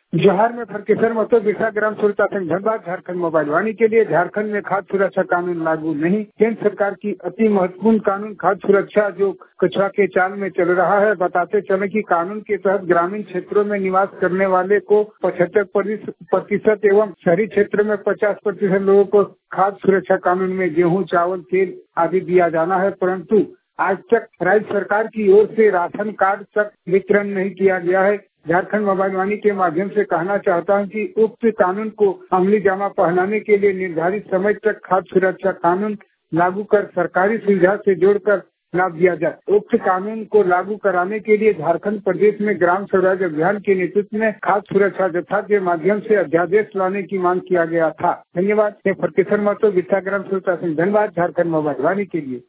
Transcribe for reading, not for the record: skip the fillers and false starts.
जोहार में फरकेसर मतो बिरसा ग्राम सुरता संघ धनबाद झारखंड मोबाइल वाणी के लिए झारखंड में खाद्य सुरक्षा कानून लागू नहीं। केंद्र सरकार की अति महत्वपूर्ण कानून खाद्य सुरक्षा जो कछुआ के चाल में चल रहा है। बताते चले कि कानून के तहत ग्रामीण क्षेत्रों में निवास करने वाले को 75% एवं शहरी क्षेत्र में 50% लोगों को खाद्य सुरक्षा कानून में गेहूं, चावल, तेल आदि दिया जाना है, परंतु आज तक राज्य सरकार की ओर से राशन कार्ड तक वितरण नहीं किया गया है। झारखंड मोबाइल वाणी के माध्यम से कहना चाहता हूं कि उक्त कानून को अमली जामा पहनाने के लिए निर्धारित समय तक खाद्य सुरक्षा कानून लागू कर सरकारी सुविधा से जोड़कर लाभ दिया जाए। उक्त कानून को लागू कराने के लिए झारखंड प्रदेश में ग्राम स्वराज अभियान के नेतृत्व में खाद्य सुरक्षा जत्था के माध्यम से अध्यादेश लाने की मांग किया गया था। धन्यवाद। फरकेसर महतो बिरसा ग्राम सुरता संघ धनबाद झारखंड मोबाइल वाणी के लिए।